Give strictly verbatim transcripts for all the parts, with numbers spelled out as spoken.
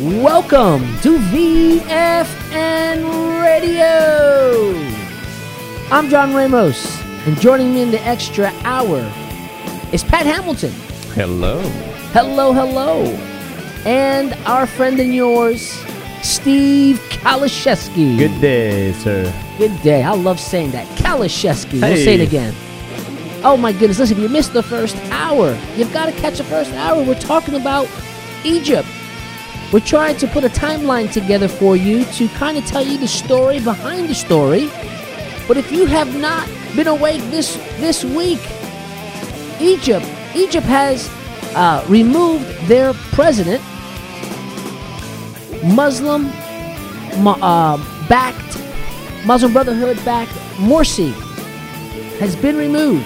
Welcome to V F N Radio. I'm John Ramos, and joining me in the extra hour is Pat Hamilton. Hello. Hello, hello. And our friend and yours, Steve Kaliszewski. Good day, sir. Good day. I love saying that. Kaliszewski. Hey. We'll say it again. Oh, my goodness. Listen, if you missed the first hour, you've got to catch the first hour. We're talking about Egypt. We're trying to put a timeline together for you to kind of tell you the story behind the story. But if you have not been awake this this week, Egypt, Egypt has uh, removed their president, Muslim uh, backed, Muslim Brotherhood backed Morsi has been removed.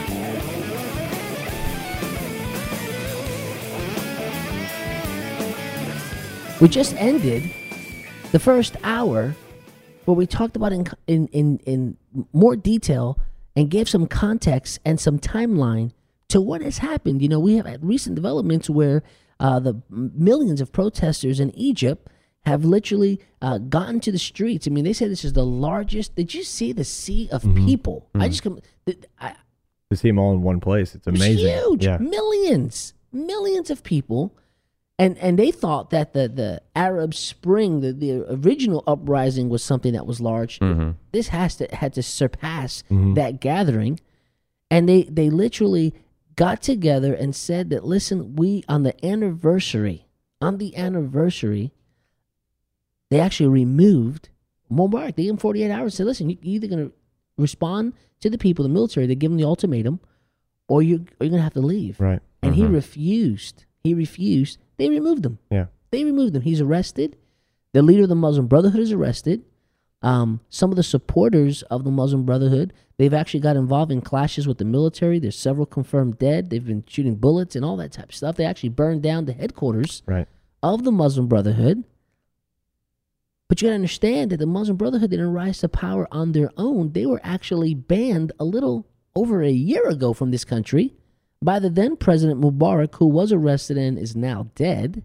We just ended the first hour where we talked about in, in, in, in more detail and gave some context and some timeline to what has happened. You know, we have had recent developments where uh, the millions of protesters in Egypt have literally uh, gotten to the streets. I mean, they say this is the largest. Did you see the sea of mm-hmm. people? Mm-hmm. I just come. I, to see them all in one place, it's amazing. It's huge. Yeah. Millions, millions of people. And and they thought that the, the Arab Spring, the, the original uprising, was something that was large. Mm-hmm. This has to had to surpass mm-hmm. that gathering. And they, they literally got together and said that, listen, we, on the anniversary, on the anniversary, they actually removed Mubarak. They gave him forty-eight hours and said, listen, you're either going to respond to the people, the military, they give him the ultimatum, or, you, or you're going to have to leave. Right. And mm-hmm. he refused. He refused. They removed him. Yeah. They removed him. He's arrested. The leader of the Muslim Brotherhood is arrested. Um, some of the supporters of the Muslim Brotherhood, they've actually got involved in clashes with the military. There's several confirmed dead. They've been shooting bullets and all that type of stuff. They actually burned down the headquarters right. of the Muslim Brotherhood. But you got to understand that the Muslim Brotherhood didn't rise to power on their own. They were actually banned a little over a year ago from this country by the then President Mubarak, who was arrested and is now dead.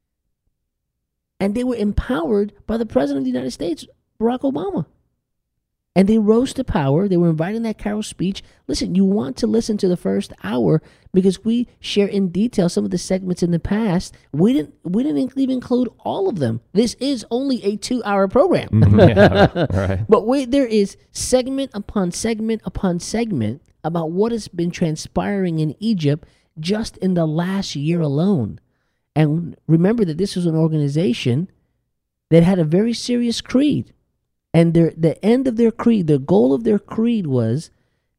And they were empowered by the President of the United States, Barack Obama. And they rose to power. They were invited in that Carol speech. Listen, you want to listen to the first hour because we share in detail some of the segments in the past. We didn't we didn't even include all of them. This is only a two-hour program. yeah, right. But wait, there is segment upon segment upon segment about what has been transpiring in Egypt just in the last year alone. And remember that this was an organization that had a very serious creed. And their the end of their creed, the goal of their creed was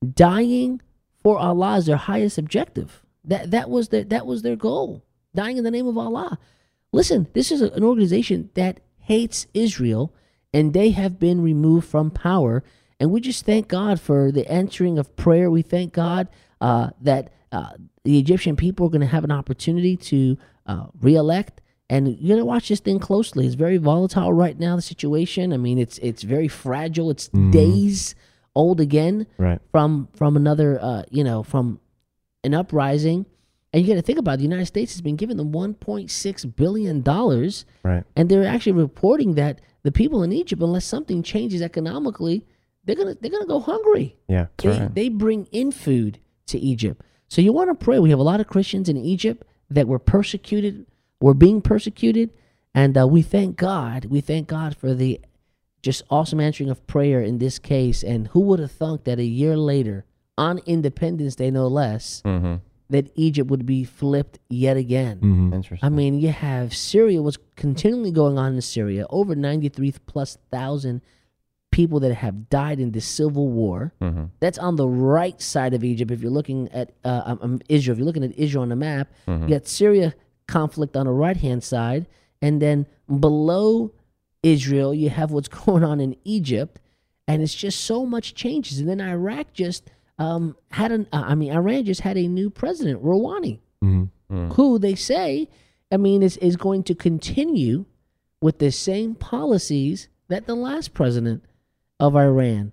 dying for Allah as their highest objective. That that was their, that was their goal, dying in the name of Allah. Listen, this is a, an organization that hates Israel, and they have been removed from power. And we just thank God for the entering of prayer. We thank God uh, that uh, the Egyptian people are going to have an opportunity to uh, re-elect. And you're going to watch this thing closely. It's very volatile right now, the situation. I mean, it's it's very fragile. It's mm-hmm. days old again right. from from another, uh, you know, from an uprising. And you got to think about it. The United States has been giving them one point six billion dollars. Right. And they're actually reporting that the people in Egypt, unless something changes economically, they're gonna they're gonna go hungry. Yeah, they, right. they bring in food to Egypt. So you want to pray. We have a lot of Christians in Egypt that were persecuted, were being persecuted, and uh, we thank God. We thank God for the just awesome answering of prayer in this case. And who would have thunk that a year later, on Independence Day no less, mm-hmm. that Egypt would be flipped yet again. Mm-hmm. Interesting. I mean, you have Syria, what's continually going on in Syria, over ninety-three plus thousand people that have died in this civil war. Mm-hmm. That's on the right side of Egypt. If you're looking at uh, um, Israel, if you're looking at Israel on the map, mm-hmm. you got Syria conflict on the right-hand side, and then below Israel, you have what's going on in Egypt, and it's just so much changes. And then Iraq just um, had an, uh, I mean, Iran just had a new president, Rouhani, mm-hmm. Mm-hmm. who they say, I mean, is, is going to continue with the same policies that the last president of Iran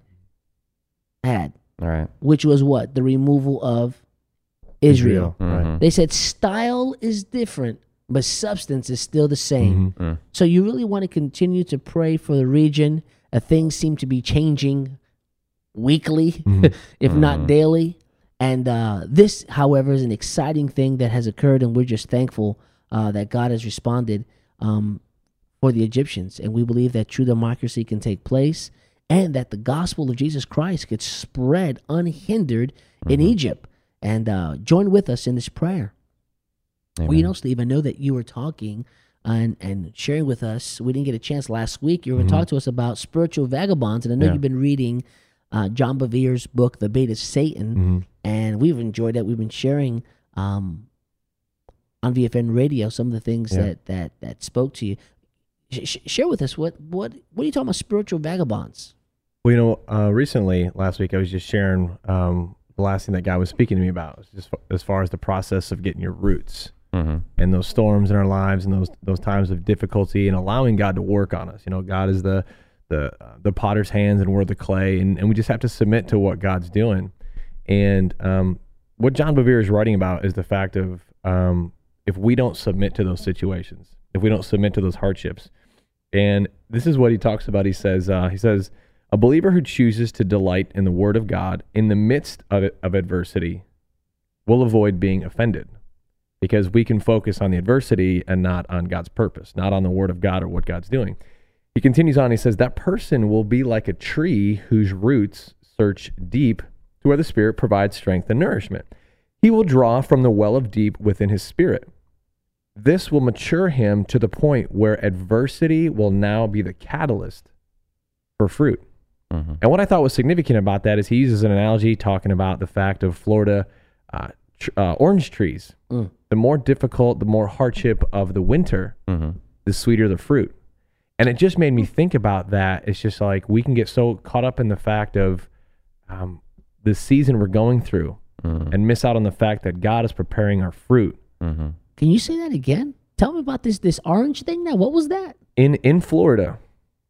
had. All right. Which was what? The removal of Israel. Israel. Mm-hmm. They said style is different, but substance is still the same. Mhm. Mm. So you really want to continue to pray for the region. Uh, things seem to be changing weekly, Mhm. if not Mhm. daily. And uh, this, however, is an exciting thing that has occurred, and we're just thankful uh, that God has responded um, for the Egyptians. And we believe that true democracy can take place and that the gospel of Jesus Christ could spread unhindered in Mhm. Egypt. And uh, join with us in this prayer. Well, you Amen. know, Steve, I know that you were talking and, and sharing with us. We didn't get a chance last week. You were Mhm. talking to us about spiritual vagabonds. And I know Yeah. you've been reading uh, John Bevere's book, The Bait of Satan. Mhm. And we've enjoyed that. We've been sharing um, on V F N Radio some of the things Yeah. that, that, that spoke to you. Sh- sh- share with us, what, what, what are you talking about spiritual vagabonds? Well, you know, uh, recently, last week, I was just sharing um, the last thing that guy was speaking to me about, was just as far as the process of getting your roots Mhm. and those storms in our lives and those those times of difficulty and allowing God to work on us. You know, God is the the uh, the potter's hands and we're the clay, and, and we just have to submit to what God's doing. And um, what John Bevere is writing about is the fact of um, if we don't submit to those situations, if we don't submit to those hardships. And this is what he talks about. He says, uh, he says, a believer who chooses to delight in the Word of God in the midst of, it, of adversity will avoid being offended, because we can focus on the adversity and not on God's purpose, not on the Word of God or what God's doing. He continues on. He says, that person will be like a tree whose roots search deep to where the Spirit provides strength and nourishment. He will draw from the well of deep within his spirit. This will mature him to the point where adversity will now be the catalyst for fruit. Mhm. And what I thought was significant about that is he uses an analogy talking about the fact of Florida uh, tr- uh, orange trees. Mm. The more difficult, the more hardship of the winter, Mhm. the sweeter the fruit. And it just made me think about that. It's just like we can get so caught up in the fact of um, the season we're going through Mhm. and miss out on the fact that God is preparing our fruit. Mhm. Can you say that again? Tell me about this this orange thing now. What was that? In in Florida,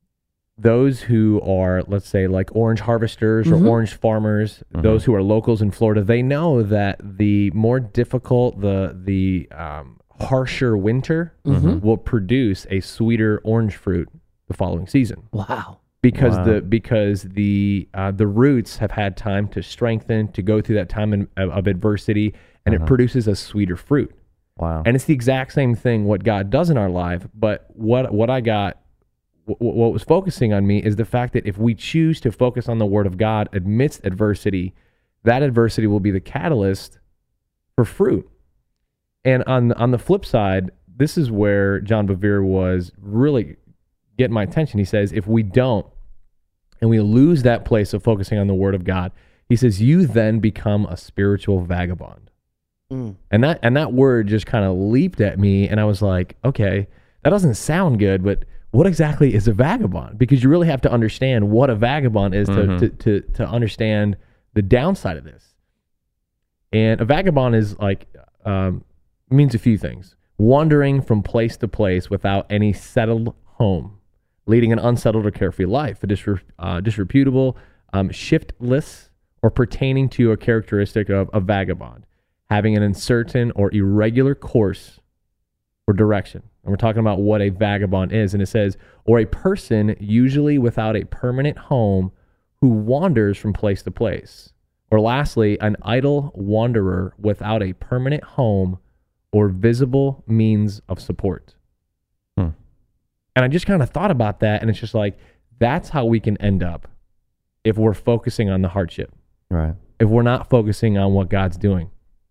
those who are, let's say, like orange harvesters Mhm. or orange farmers, Mhm. those who are locals in Florida, they know that the more difficult, the the um, harsher winter Mhm. will produce a sweeter orange fruit the following season, Wow. because Wow. the because the uh, the roots have had time to strengthen, to go through that time in, of, of adversity, and Uh-huh. it produces a sweeter fruit. Wow. And it's the exact same thing what God does in our life. But what what I got, w- what was focusing on me is the fact that if we choose to focus on the Word of God amidst adversity, that adversity will be the catalyst for fruit. And on on the flip side, this is where John Bevere was really getting my attention. He says, if we don't, and we lose that place of focusing on the Word of God, he says, you then become a spiritual vagabond. Mm. And that and that word just kind of leaped at me, and I was like, okay, that doesn't sound good, but what exactly is a vagabond? Because you really have to understand what a vagabond is to Mhm. to, to to understand the downside of this. And a vagabond is like um, means a few things: wandering from place to place without any settled home, leading an unsettled or carefree life, a disre- uh, disreputable, um, shiftless, or pertaining to a characteristic of a vagabond, having an uncertain or irregular course or direction. And we're talking about what a vagabond is. And it says, or a person usually without a permanent home who wanders from place to place. Or lastly, an idle wanderer without a permanent home or visible means of support. Hmm. And I just kind of thought about that, and it's just like, that's how we can end up if we're focusing on the hardship, Right. if we're not focusing on what God's doing.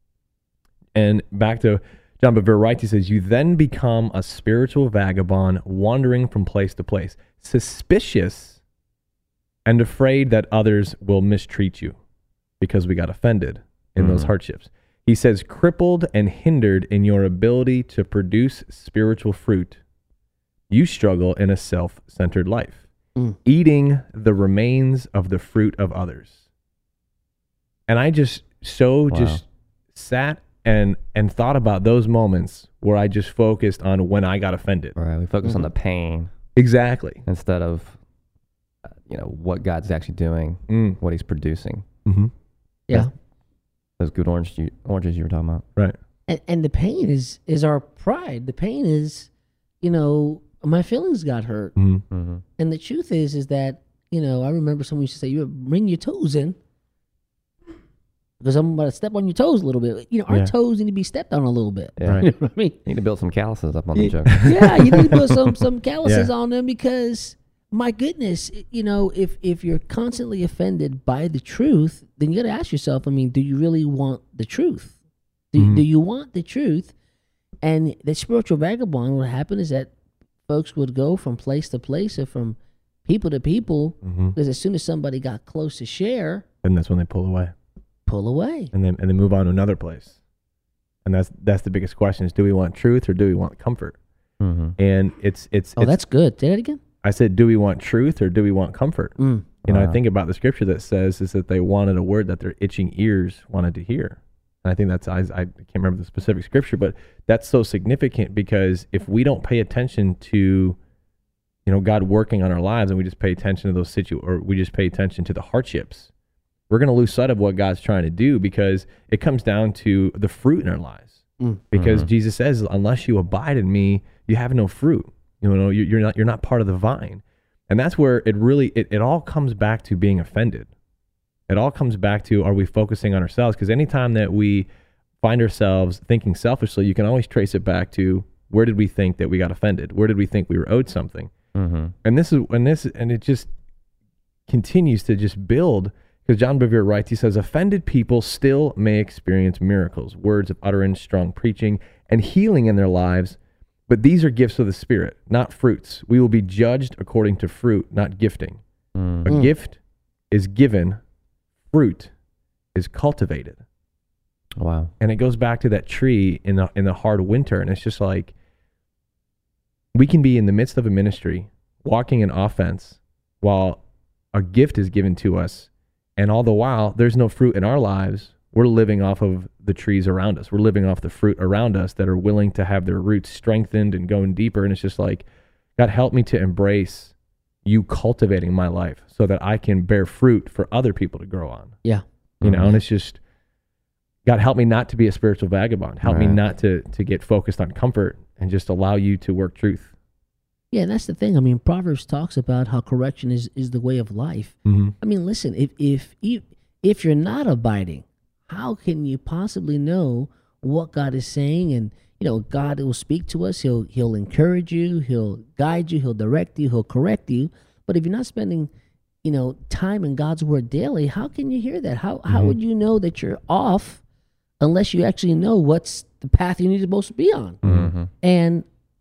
And back to John Bevere writes, he says, you then become a spiritual vagabond wandering from place to place, suspicious and afraid that others will mistreat you because we got offended in those Mhm. hardships. He says, crippled and hindered in your ability to produce spiritual fruit, you struggle in a self-centered life, Mm. eating the remains of the fruit of others. And I just so Wow. just sat and and thought about those moments where I just focused on when I got offended. Right. We focus on Mhm. the pain Exactly. instead of, uh, you know, what God's actually doing, Mm. what He's producing. Mm-hmm. Yeah. Those good orange ju- oranges you were talking about. Right. And, and the pain is is our pride. The pain is, you know, my feelings got hurt. Mhm. Mm-hmm. And the truth is, is that, you know, I remember someone used to say, you bring your toes in because I'm about to step on your toes a little bit. You know, our Yeah. toes need to be stepped on a little bit. Yeah. Right. You know what I mean? You need to build some calluses up on the Yeah, joke. yeah, you need to put some some calluses Yeah. on them because, my goodness, you know, if if you're constantly offended by the truth, then you got to ask yourself, I mean, do you really want the truth? Do, Mhm. do you want the truth? And the spiritual vagabond, what happened is that folks would go from place to place or from people to people Mhm. because as soon as somebody got close to share, And that's when they pull away, pull away. and then and then move on to another place. And that's that's the biggest question: is do we want truth or do we want comfort? Mm-hmm. And it's it's. Oh, it's that's good. Say that again. I said, do we want truth or do we want comfort? Mm. You know, I Wow. think about the scripture that says is that they wanted a word that their itching ears wanted to hear. And I think that's, I, I can't remember the specific scripture, but that's so significant because if we don't pay attention to, you know, God working on our lives and we just pay attention to those situ or we just pay attention to the hardships, we're going to lose sight of what God's trying to do because it comes down to the fruit in our lives. Mm. Because Mhm. Jesus says, unless you abide in me, you have no fruit. You know, you- you're not, you're not part of the vine. And that's where it really, it, it all comes back to being offended. It all comes back to, are we focusing on ourselves? Because anytime that we find ourselves thinking selfishly, you can always trace it back to where did we think that we got offended? Where did we think we were owed something? Mm-hmm. And this is, and this, and it just continues to just build. Because John Bevere writes, he says, offended people still may experience miracles, words of utterance, strong preaching, and healing in their lives. But these are gifts of the Spirit, not fruits. We will be judged according to fruit, not gifting. Mm. A Mm. gift is given, fruit is cultivated. Wow. And it goes back to that tree in the in the hard winter. And it's just like we can be in the midst of a ministry, walking in offense, while a gift is given to us. And all the while, there's no fruit in our lives. We're living off of the trees around us. We're living off the fruit around us that are willing to have their roots strengthened and going deeper. And it's just like, God, help me to embrace you cultivating my life so that I can bear fruit for other people to grow on. Yeah. You know, Mhm. and it's just, God, help me not to be a spiritual vagabond. Help me Right. not to to get focused on comfort and just allow you to work truth. Yeah, and that's the thing. I mean, Proverbs talks about how correction is, is the way of life. Mm-hmm. I mean, listen, if if you if you're not abiding, how can you possibly know what God is saying? And you know, God will speak to us. He'll he'll encourage you. He'll guide you. He'll direct you. He'll correct you. But if you're not spending, you know, time in God's word daily, how can you hear that? How how Mhm. would you know that you're off unless you actually know what's the path you're supposed to be on? Mm-hmm. And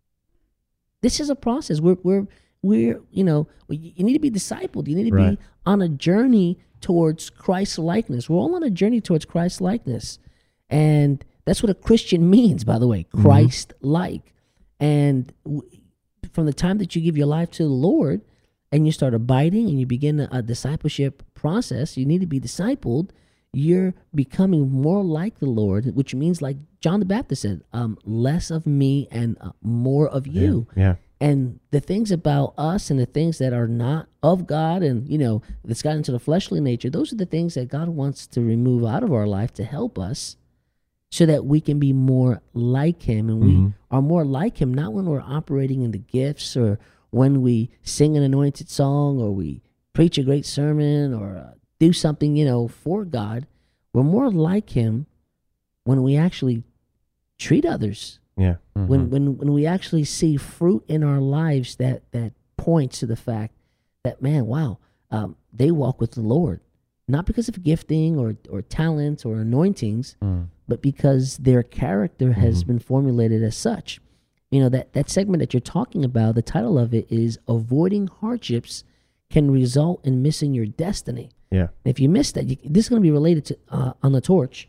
this is a process. We're we're we're you know you need to be discipled. You need to Right. be on a journey towards Christ likeness. We're all on a journey towards Christ likeness, and that's what a Christian means, by the way, Christ like. And w- from the time that you give your life to the Lord and you start abiding and you begin a, a discipleship process, you need to be discipled. You're becoming more like the Lord, which means, like John the Baptist said, um, less of me and uh, more of you. Yeah. And the things about us and the things that are not of God and, you know, that's got into the fleshly nature, those are the things that God wants to remove out of our life to help us so that we can be more like him. And Mhm. we are more like him, not when we're operating in the gifts or when we sing an anointed song or we preach a great sermon or uh, do something, you know, for God. We're more like him when we actually treat others. Yeah. Mm-hmm. When, when when we actually see fruit in our lives that that points to the fact that, man, wow, um, they walk with the Lord, not because of gifting or or talents or anointings, Mm. but because their character has Mhm. been formulated as such. You know, that that segment that you're talking about, the title of it is "Avoiding Hardships Can Result in Missing Your Destiny." Yeah. If you miss that, you, this is going to be related to uh, on the torch.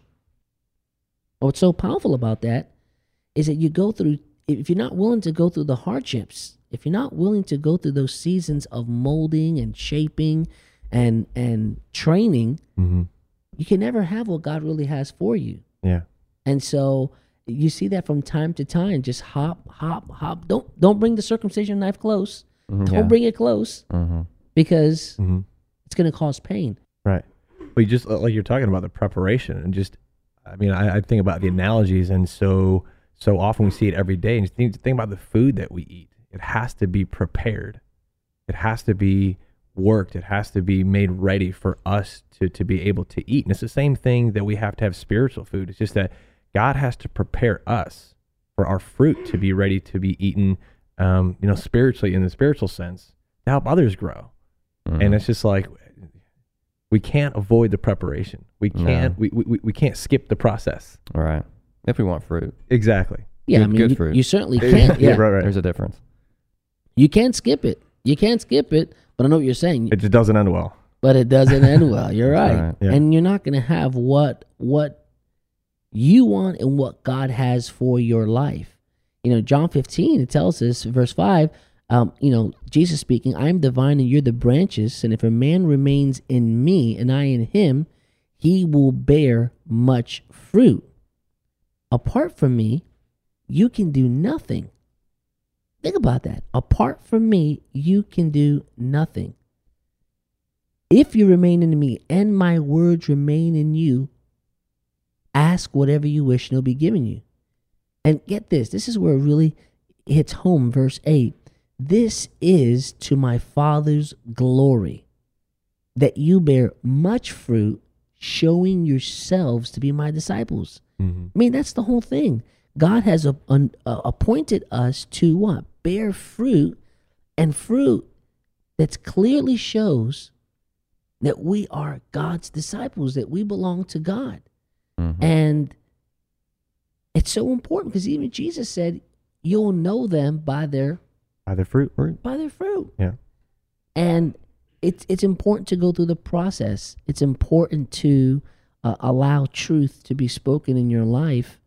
What's so powerful about that is that you go through, if you're not willing to go through the hardships, if you're not willing to go through those seasons of molding and shaping and and training, Mm-hmm. you can never have what God really has for you. Yeah. And so you see that from time to time. Just hop, hop, hop. Don't don't bring the circumcision knife close. Mhm. Don't Yeah. bring it close Mm-hmm. because Mm-hmm. it's going to cause pain. Right. But you just like you're talking about the preparation and just I mean, I, I think about the analogies, and so so often we see it every day. And you think, think about the food that we eat. It has to be prepared. It has to be worked. It has to be made ready for us to to be able to eat. And it's the same thing that we have to have spiritual food. It's just that God has to prepare us for our fruit to be ready to be eaten, um, you know, spiritually in the spiritual sense, to help others grow. Mm-hmm. And it's just like, we can't avoid the preparation. We can't. No. We, we we can't skip the process. All right. If we want fruit. Exactly. Yeah, good, I mean, good you, fruit. you certainly can't. Yeah, yeah, right, right. There's a difference. You can't skip it. You can't skip it. But I know what you're saying. It just doesn't end well. But it doesn't end well. You're right. right. Yeah. And you're not going to have what what you want and what God has for your life. You know, John fifteen, it tells us, verse five. Um, you know, Jesus speaking, I am the vine and you're the branches, and if a man remains in me and I in him, he will bear much fruit. Apart from me, you can do nothing. Think about that. Apart from me, you can do nothing. If you remain in me and my words remain in you, ask whatever you wish and it'll be given you. And get this, this is where it really hits home, verse eight. This is to my Father's glory, that you bear much fruit, showing yourselves to be my disciples. Mm-hmm. I mean, that's the whole thing. God has a, an, uh, appointed us to what? Bear fruit, and fruit that clearly shows that we are God's disciples, that we belong to God. Mm-hmm. And it's so important because even Jesus said, you'll know them by their By the fruit. by their fruit. Yeah. And it's it's important to go through the process. It's important to uh, allow truth to be spoken in your life,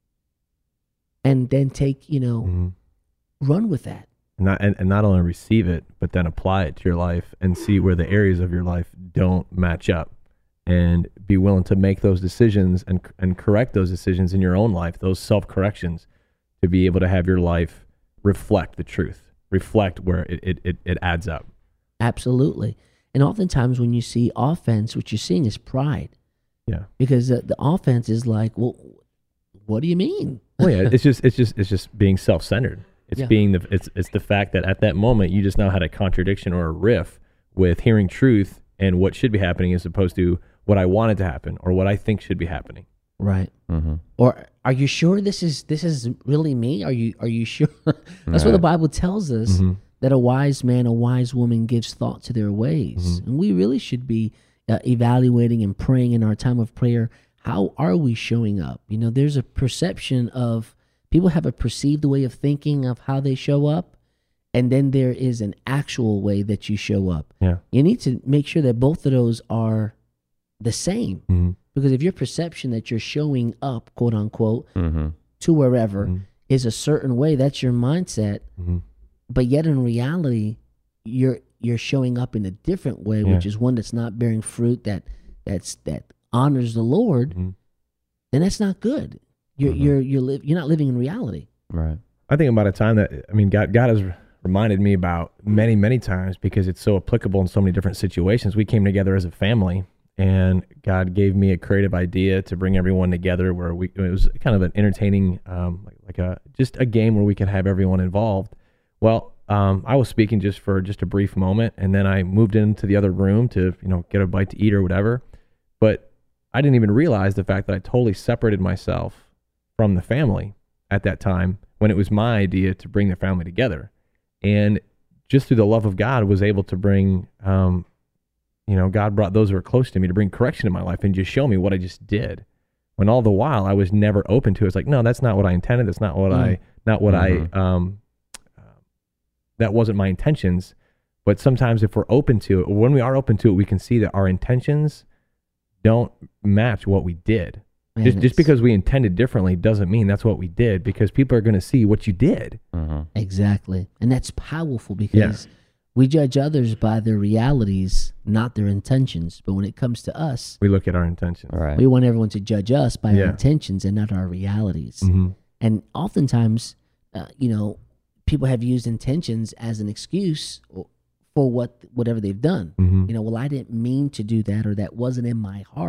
and then take, you know, Mm-hmm. run with that. And not, and, and not only receive it, but then apply it to your life and see where the areas of your life don't match up, and be willing to make those decisions and and correct those decisions in your own life, those self-corrections, to be able to have your life reflect the truth, reflect where it, it, it, it adds up. Absolutely. And oftentimes when you see offense, what you're seeing is pride. Yeah. Because the, the offense is like, well, what do you mean? Well, yeah, it's just it's just it's just being self-centered. It's Yeah. being the it's it's the fact that at that moment you just now had a contradiction or a riff with hearing truth and what should be happening as opposed to what I wanted to happen or what I think should be happening. Right. Mm-hmm. Or are you sure this is this is really me? Are you are you sure? That's what Right. the Bible tells us, Mhm. that a wise man, a wise woman gives thought to their ways. Mhm. And we really should be uh, evaluating and praying in our time of prayer. How are we showing up? You know, there's a perception of, people have a perceived way of thinking of how they show up, and then there is an actual way that you show up. Yeah. You need to make sure that both of those are the same. Mm-hmm. Because if your perception that you're showing up, quote unquote, Mm-hmm. to wherever Mhm. is a certain way, that's your mindset. Mm-hmm. But yet in reality, you're you're showing up in a different way, Yeah. which is one that's not bearing fruit, that that's that honors the Lord. Mm-hmm. Then that's not good. You're Mhm. you're you're li- you're not living in reality. Right. I think about a time that, I mean, God, God has reminded me about many, many times because it's so applicable in so many different situations. We came together as a family, and God gave me a creative idea to bring everyone together where we, it was kind of an entertaining, um, like, like a, just a game where we could have everyone involved. Well, um, I was speaking just for just a brief moment, and then I moved into the other room to, you know, get a bite to eat or whatever. But I didn't even realize the fact that I totally separated myself from the family at that time when it was my idea to bring the family together. And just through the love of God was able to bring, um, you know, God brought those who were close to me to bring correction in my life and just show me what I just did. When all the while I was never open to it. It's like, no, that's not what I intended. That's not what Mm. I, not what Mhm. I, um, uh, that wasn't my intentions. But sometimes if we're open to it, when we are open to it, we can see that our intentions don't match what we did. Man, Just, just it's- because we intended differently doesn't mean that's what we did, because people are going to see what you did. Mm-hmm. Exactly. And that's powerful because we judge others by their realities, not their intentions. But when it comes to us, We look at our intentions. All right. we want everyone to judge us by our Yeah. intentions and not our realities. Mm-hmm. And oftentimes, uh, you know, people have used intentions as an excuse or- for what whatever they've done. Mm-hmm. You know, well, I didn't mean to do that, or that wasn't in my heart.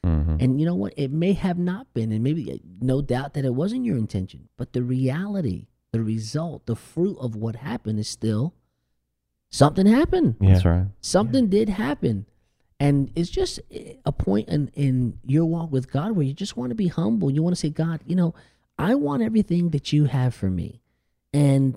Mm-hmm. And you know what? It may have not been, and maybe no doubt that it wasn't your intention, but the reality, the result, the fruit of what happened is still something happened. Yeah. That's right. Something did happen. And it's just a point in, in your walk with God where you just want to be humble. You want to say, God, you know, I want everything that you have for me. And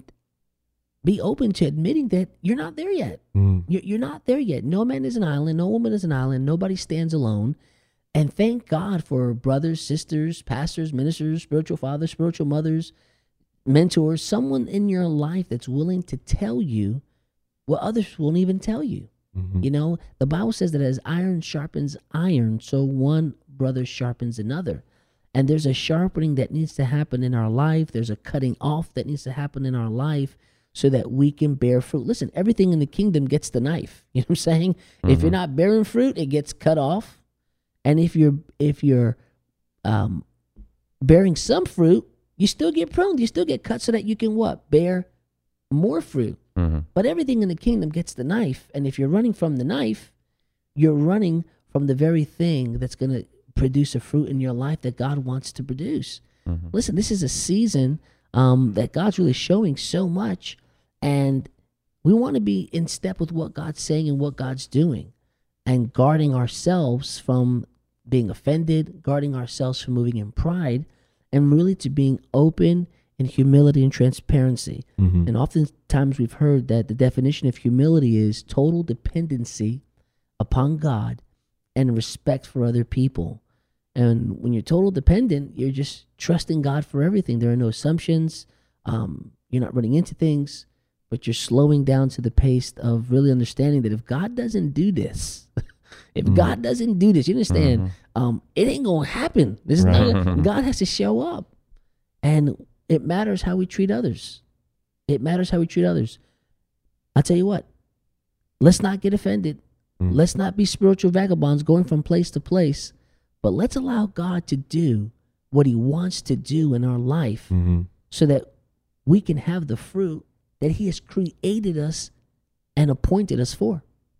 be open to admitting that you're not there yet. Mm. You're, you're not there yet. No man is an island. No woman is an island. Nobody stands alone. And thank God for brothers, sisters, pastors, ministers, spiritual fathers, spiritual mothers, mentors, someone in your life that's willing to tell you what others won't even tell you. Mm-hmm. You know, the Bible says that as iron sharpens iron, so one brother sharpens another. And there's a sharpening that needs to happen in our life. There's a cutting off that needs to happen in our life so that we can bear fruit. Listen, everything in the kingdom gets the knife. You know what I'm saying? Mm-hmm. If you're not bearing fruit, it gets cut off. And if you're if you're um, bearing some fruit, you still get pruned. You still get cut so that you can what? Bear more fruit. Mm-hmm. But everything in the kingdom gets the knife. And if you're running from the knife, you're running from the very thing that's going to produce a fruit in your life that God wants to produce. Mm-hmm. Listen, this is a season um, that God's really showing so much. And we want to be in step with what God's saying and what God's doing, and guarding ourselves from being offended, guarding ourselves from moving in pride, and really to being open in humility and transparency. Mm-hmm. And oftentimes we've heard that the definition of humility is total dependency upon God and respect for other people. And when you're total dependent, you're just trusting God for everything. There are no assumptions. Um, you're not running into things, but you're slowing down to the pace of really understanding that if God doesn't do this, if mm-hmm. God doesn't do this, you understand, mm-hmm. um, it ain't going to happen. This is right. not, God has to show up. And it matters how we treat others. It matters how we treat others. I'll tell you what, let's not get offended. Mm-hmm. Let's not be spiritual vagabonds going from place to place, but let's allow God to do what he wants to do in our life mm-hmm. so that we can have the fruit that he has created us and appointed us for.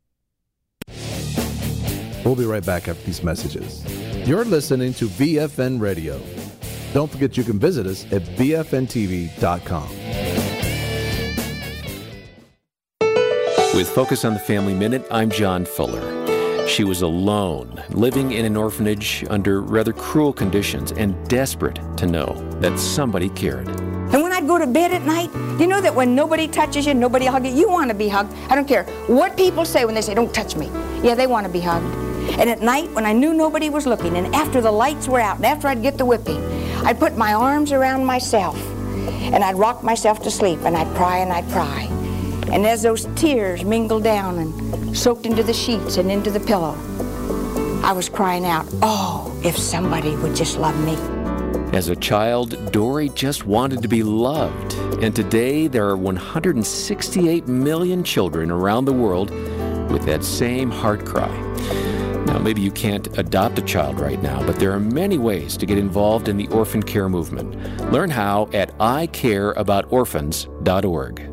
We'll be right back after these messages. You're listening to V F N Radio. Don't forget you can visit us at V F N T V dot com. With Focus on the Family Minute, I'm John Fuller. She was alone, living in an orphanage under rather cruel conditions and desperate to know that somebody cared. And when I'd go to bed at night, you know that when nobody touches you, nobody hugs you, you want to be hugged. I don't care what people say when they say, don't touch me. Yeah, they want to be hugged. And at night, when I knew nobody was looking, and after the lights were out, and after I'd get the whipping, I'd put my arms around myself, and I'd rock myself to sleep, and I'd cry and I'd cry. And as those tears mingled down and soaked into the sheets and into the pillow, I was crying out, oh, if somebody would just love me. As a child, Dory just wanted to be loved. And today, there are one hundred sixty-eight million children around the world with that same heart cry. Now, maybe you can't adopt a child right now, but there are many ways to get involved in the orphan care movement. Learn how at I care about orphans dot org.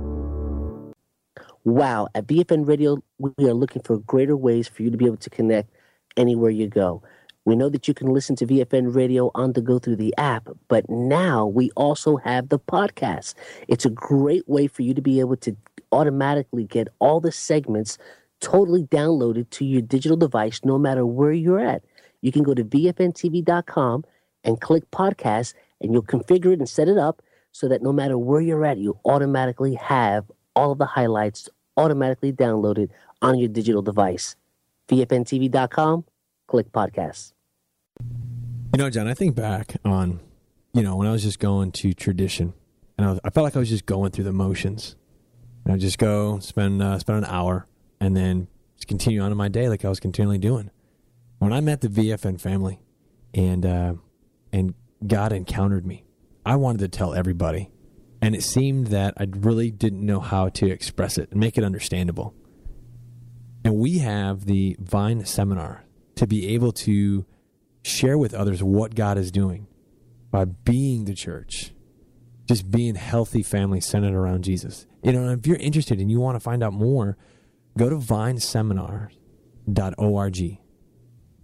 Wow, at V F N Radio, we are looking for greater ways for you to be able to connect anywhere you go. We know that you can listen to V F N Radio on the go through the app, but now we also have the podcast. It's a great way for you to be able to automatically get all the segments totally downloaded to your digital device no matter where you're at. You can go to V F N T V dot com and click podcast, and you'll configure it and set it up so that no matter where you're at, you automatically have all of the highlights automatically downloaded on your digital device. V F N T V dot com, click podcast. You know, John, I think back on, you know, when I was just going to tradition, and I, was, I felt like I was just going through the motions. And I'd just go, spend, uh, spend an hour, and then just continue on in my day like I was continually doing. When I met the V F N family and uh, and God encountered me, I wanted to tell everybody. And it seemed that I really didn't know how to express it and make it understandable. And we have the Vine Seminar to be able to share with others what God is doing by being the church, just being healthy family centered around Jesus. You know, if you're interested and you want to find out more, go to vine seminar dot org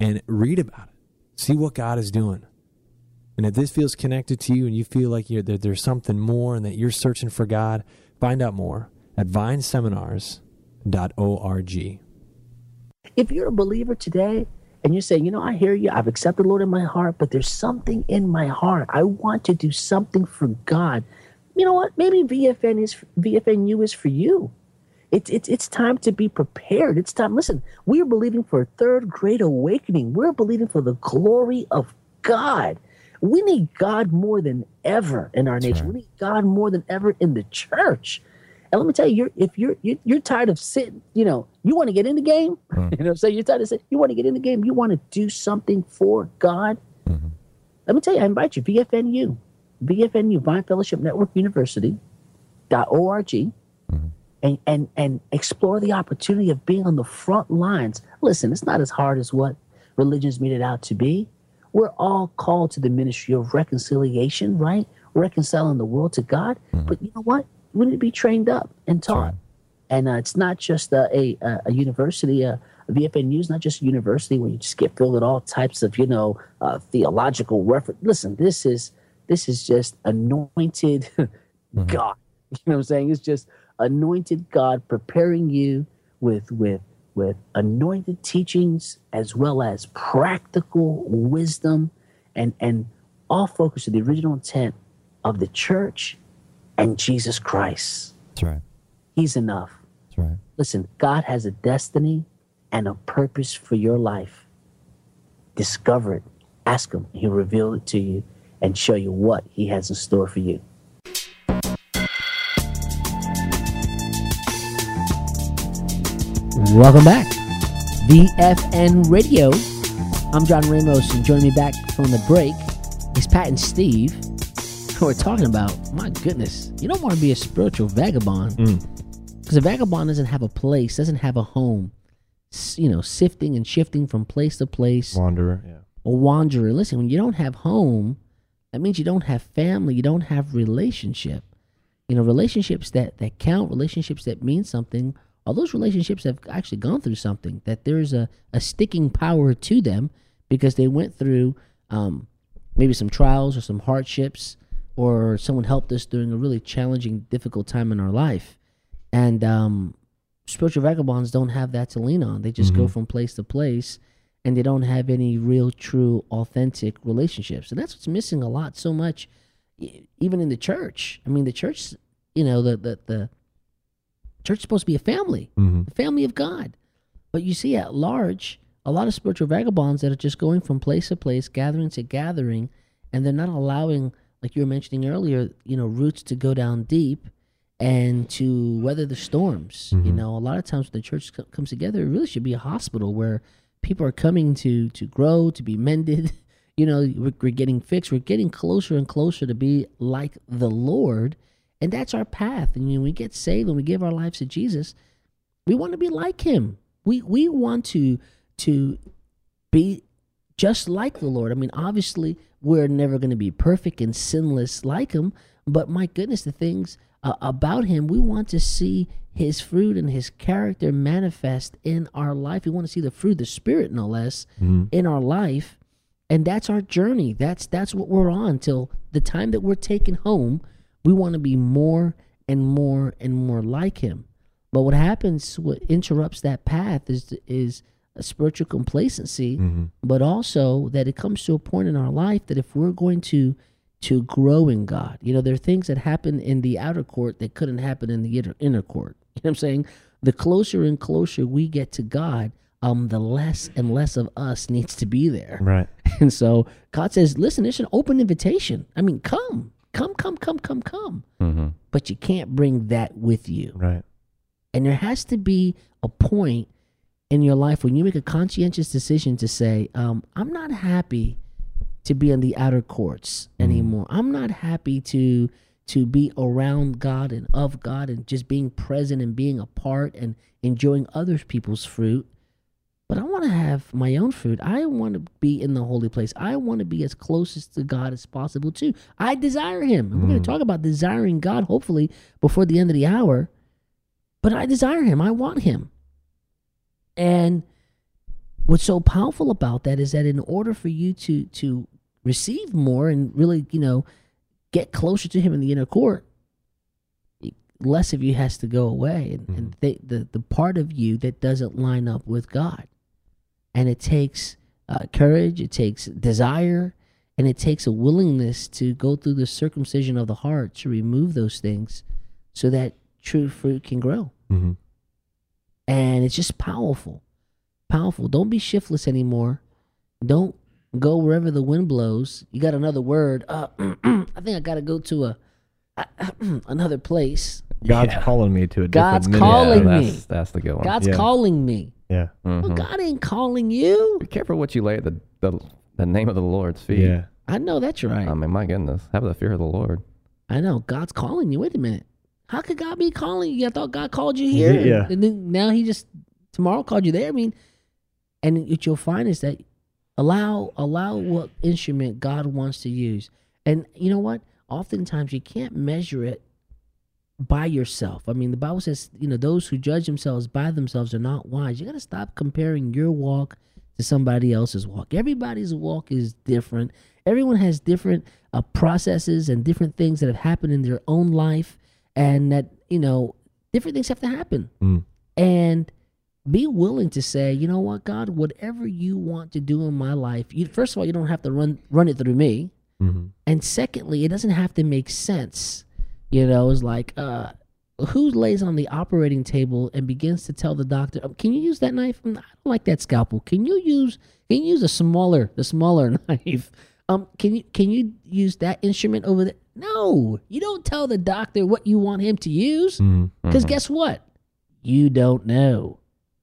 and read about it. See what God is doing. And if this feels connected to you and you feel like you're, that there's something more and that you're searching for God, find out more at vine seminars dot org. If you're a believer today and you're saying, you know, I hear you, I've accepted the Lord in my heart, but there's something in my heart. I want to do something for God. You know what? Maybe V F N is V F N U is for you. It's it's it's time to be prepared. It's time. Listen, we are believing for a third great awakening. We're believing for the glory of God. We need God more than ever in our That's nation. right. We need God more than ever in the church. And let me tell you, you're, if you're you're, you're tired of sitting, you know, you want to get in the game. Mm. You know what I'm saying? You're tired of sitting. You want to get in the game. You want to do something for God. Mm-hmm. Let me tell you, I invite you, V F N U, V F N U, Vine Fellowship Network University dot org, Mm-hmm. and and and explore the opportunity of being on the front lines. Listen, it's not as hard as what religion's made it out to be. We're all called to the ministry of reconciliation, right? Reconciling the world to God. Mm-hmm. But you know what? We need to be trained up and taught. right. And uh, it's not just uh, a, a a university. Uh, V F N U is not just a university where you just get filled with all types of, you know, uh, theological reference. Listen, this is this is just anointed Mm-hmm. God. You know what I'm saying? It's just anointed God preparing you with with with anointed teachings as well as practical wisdom, and and all focused on the original intent of the church and Jesus Christ. That's right. He's enough. That's right. Listen, God has a destiny and a purpose for your life. Discover it. Ask him. He'll reveal it to you and show you what he has in store for you. Welcome back. V F N Radio. I'm John Ramos, and joining me back from the break is Pat and Steve, who are talking about, my goodness, you don't want to be a spiritual vagabond. Because a vagabond doesn't have a place, doesn't have a home, S- you know, sifting and shifting from place to place. Wanderer, yeah. A wanderer. Listen, when you don't have home, that means you don't have family, you don't have relationship. You know, relationships that, that count, relationships that mean something, all those relationships have actually gone through something, that there's a, a sticking power to them because they went through um, maybe some trials or some hardships, or someone helped us during a really challenging, difficult time in our life. And um, spiritual vagabonds don't have that to lean on. They just go from place to place, and they don't have any real, true, authentic relationships. And that's what's missing a lot, so much, e- even in the church. I mean, the church, you know, the the, the church is supposed to be a family, Mm-hmm. the family of God. But you see at large, a lot of spiritual vagabonds that are just going from place to place, gathering to gathering, and they're not allowing, like you were mentioning earlier, you know, roots to go down deep and to weather the storms. You Mhm. know, a lot of times when the church co- comes together, it really should be a hospital where people are coming to to grow, to be mended. You know, we're, we're getting fixed. We're getting closer and closer to be like the Lord. And that's our path. And you know, when we get saved and we give our lives to Jesus, we want to be like him. We we want to to be just like the Lord. I mean, obviously, we're never going to be perfect and sinless like him, but my goodness, the things uh, about him, we want to see his fruit and his character manifest in our life. We want to see the fruit of the Spirit, no less, Mhm. in our life. And that's our journey. That's that's what we're on till the time that we're taken home. We want to be more and more and more like him. But what happens, what interrupts that path is is a spiritual complacency, Mhm. but also that it comes to a point in our life that if we're going to to grow in God, you know, there are things that happen in the outer court that couldn't happen in the inner, inner court. You know what I'm saying? The closer and closer we get to God, um, the less and less of us needs to be there. Right. And so God says, listen, it's an open invitation. I mean, come, come, come, come, come, come. Mm-hmm. But you can't bring that with you. Right. And there has to be a point in your life when you make a conscientious decision to say, um, I'm not happy to be in the outer courts anymore. I'm not happy to to be around God and of God and just being present and being a part and enjoying other people's fruit. But I want to have my own fruit. I want to be in the holy place. I want to be as closest to God as possible too. I desire him. And we're going to talk about desiring God hopefully before the end of the hour. But I desire him. I want him. And what's so powerful about that is that in order for you to to receive more and really, you know, get closer to him in the inner court, less of you has to go away, and, mm-hmm. and they, the the part of you that doesn't line up with God, and it takes uh, courage, it takes desire, and it takes a willingness to go through the circumcision of the heart to remove those things, so that true fruit can grow. Mm-hmm. And it's just powerful, powerful. Don't be shiftless anymore. Don't go wherever the wind blows. You got another word? Uh, I think I got to go to a another place. God's Yeah. calling me to a God's different calling yeah, me. that's, that's the good one. God's Yeah. calling me. Yeah. Well, Mhm. God ain't calling you. Be careful what you lay at the, the the name of the Lord's feet. Yeah. I know that's right. I mean, my goodness, have the fear of the Lord. I know God's calling you. Wait a minute. How could God be calling you? I thought God called you here. Yeah. And then now he just tomorrow called you there. I mean, and what you'll find is that allow allow what instrument God wants to use. And you know what? Oftentimes you can't measure it by yourself. I mean, the Bible says, you know, those who judge themselves by themselves are not wise. You got to stop comparing your walk to somebody else's walk. Everybody's walk is different. Everyone has different uh, processes and different things that have happened in their own life, and that, you know, different things have to happen. Mm. And be willing to say, you know what, God, whatever you want to do in my life, you, first of all, you don't have to run run it through me. Mm-hmm. And secondly, it doesn't have to make sense. You know, it's like, uh, who lays on the operating table and begins to tell the doctor, oh, can you use that knife? I don't like that scalpel. Can you use can you use a smaller, the smaller knife? Um, can you can you use that instrument over there? No, you don't tell the doctor what you want him to use, Mm-hmm. because guess what? You don't know.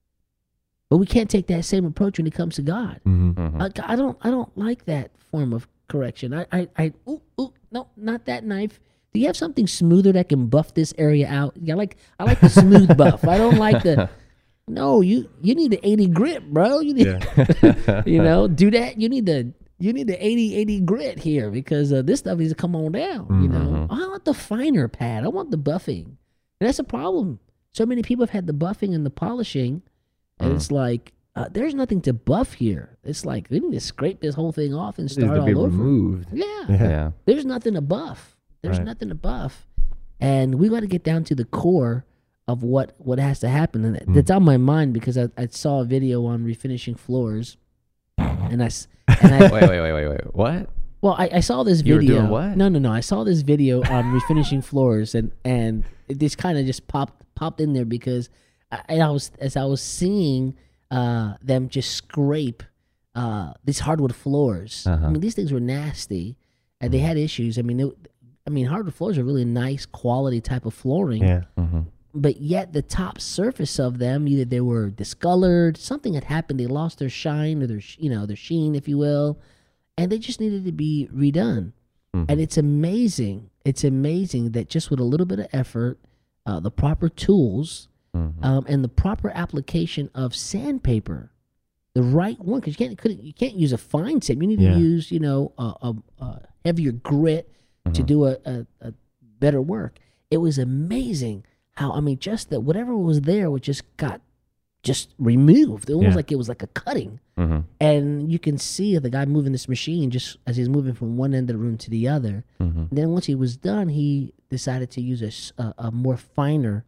But we can't take that same approach when it comes to God. Mm-hmm. Mhm. I, I don't I don't like that form of correction. I I, I ooh, ooh, no, not that knife. Do you have something smoother that can buff this area out? Yeah, I like I like the smooth buff. I don't like the. No, you you need the eighty grit, bro. You need, Yeah. you know, do that. You need the you need the eighty eighty grit here, because uh, this stuff needs to come on down. You know, I want the finer pad. I want the buffing, and that's a problem. So many people have had the buffing and the polishing, and it's like uh, there's nothing to buff here. It's like we need to scrape this whole thing off and It needs start to be all over. removed. Yeah. Yeah. Yeah. There's nothing to buff. There's Right. nothing to buff. And we got to get down to the core of what, what has to happen. And Mm. that's on my mind because I, I saw a video on refinishing floors. And I, s- and I Wait, wait, wait, wait, wait. What? well, I, I saw this You were video. doing what? No, no, no. I saw this video on refinishing floors, and, and it just kind of just popped popped in there because I, and I was as I was seeing uh, them just scrape uh, these hardwood floors. I Uh-huh. mean, these things were nasty, and they had issues. I mean, it, I mean, hardwood floors are really nice quality type of flooring, Yeah. Mm-hmm. but yet the top surface of them, either they were discolored, something had happened, they lost their shine or their sh- you know their sheen, if you will, and they just needed to be redone. And it's amazing, it's amazing that just with a little bit of effort, uh, the proper tools, Mm-hmm. um, and the proper application of sandpaper, the right one, because you can't couldn't, you can't use a fine sand. You need Yeah. to use you know a, a, a heavier grit to do a, a, a better work. It was amazing how, I mean, just that whatever was there was just got just removed. It almost Yeah. like it was like a cutting. Mm-hmm. And you can see the guy moving this machine just as he's moving from one end of the room to the other. Mm-hmm. And then once he was done, he decided to use a, s- a- a more finer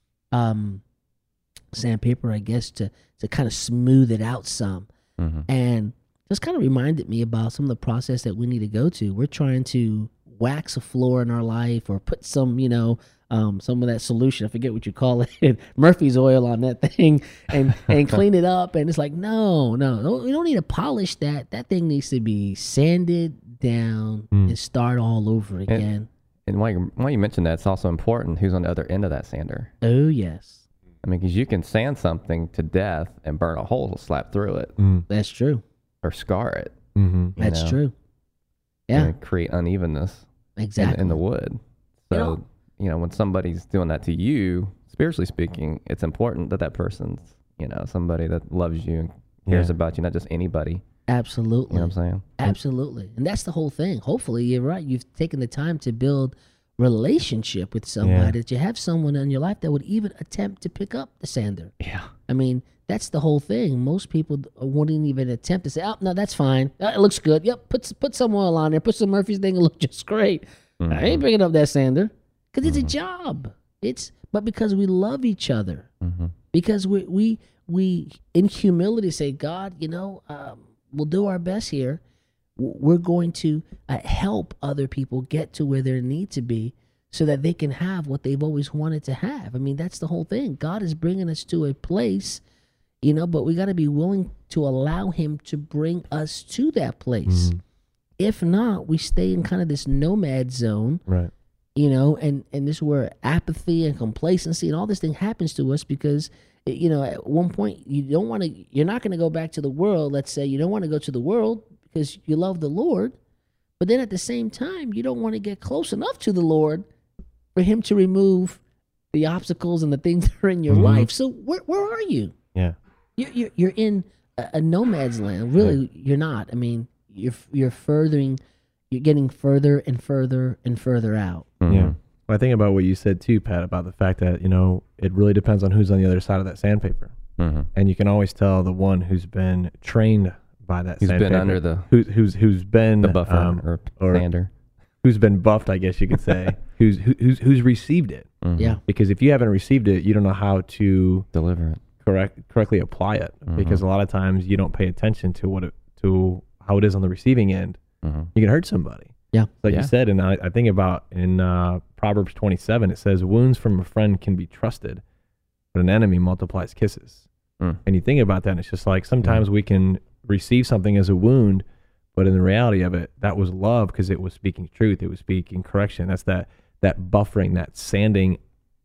um, sandpaper, I guess, to, to kind of smooth it out some. Mm-hmm. And just kind of reminded me about some of the process that we need to go to. We're trying to wax a floor in our life or put some, you know, um, some of that solution, I forget what you call it, Murphy's oil on that thing and, and clean it up. And it's like, no, no, no, we don't need to polish that. That thing needs to be sanded down Mm. and start all over again. And while you, while you mentioned that, it's also important who's on the other end of that sander. Oh, yes, I mean, because you can sand something to death and burn a hole slap through it Mm. that's true. or scar it. Mm-hmm. you That's know, true. Yeah, And create unevenness in, exactly. in the wood. So, You know- you know, when somebody's doing that to you, spiritually speaking, it's important that that person's, you know, somebody that loves you and cares Yeah. about you, not just anybody. Absolutely. You know what I'm saying? Absolutely. And that's the whole thing. Hopefully, you're right. You've taken the time to build relationship with somebody, Yeah. that you have someone in your life that would even attempt to pick up the sander. Yeah. I mean, that's the whole thing. Most people wouldn't even attempt to say, "Oh, no, that's fine. Uh, It looks good. Yep, put s- put some oil on there. Put some Murphy's thing. It'll look just great." I ain't picking up that sander because it's a job. It's but because we love each other, because we we we in humility say, "God, you know, um, we'll do our best here. W- We're going to uh, help other people get to where they need to be." So that they can have what they've always wanted to have. I mean, that's the whole thing. God is bringing us to a place, you know, but we got to be willing to allow him to bring us to that place. If not, we stay in kind of this nomad zone, Right. you know, and, and this is where apathy and complacency and all this thing happens to us because, you know, at one point you don't want to, you're not going to go back to the world. Let's say you don't want to go to the world because you love the Lord. But then at the same time, you don't want to get close enough to the Lord for him to remove the obstacles and the things that are in your Mhm. life. So where where are you? Yeah. You're you're, you're in a, a nomad's land. Really, you're not. I mean, you're you're furthering, you're getting further and further and further out. Yeah. Well, I think about what you said too, Pat, about the fact that, you know, it really depends on who's on the other side of that sandpaper. Mm-hmm. And you can always tell the one who's been trained by that Who's been sandpaper. under the- who's who's who's been The buffer um, or, or sander. who's been buffed, I guess you could say. who's who, who's who's received it. Mhm. Yeah. Because if you haven't received it, you don't know how to Deliver it. correct correctly apply it. Mhm. Because a lot of times you don't pay attention to what it to how it is on the receiving end. Mm-hmm. You can hurt somebody. Yeah. Like Yeah. you said, and I, I think about in uh, Proverbs twenty-seven, it says, "Wounds from a friend can be trusted, but an enemy multiplies kisses." Mm. And you think about that, and it's just like sometimes we can receive something as a wound, but in the reality of it, that was love because it was speaking truth. It was speaking correction. That's that that buffering, that sanding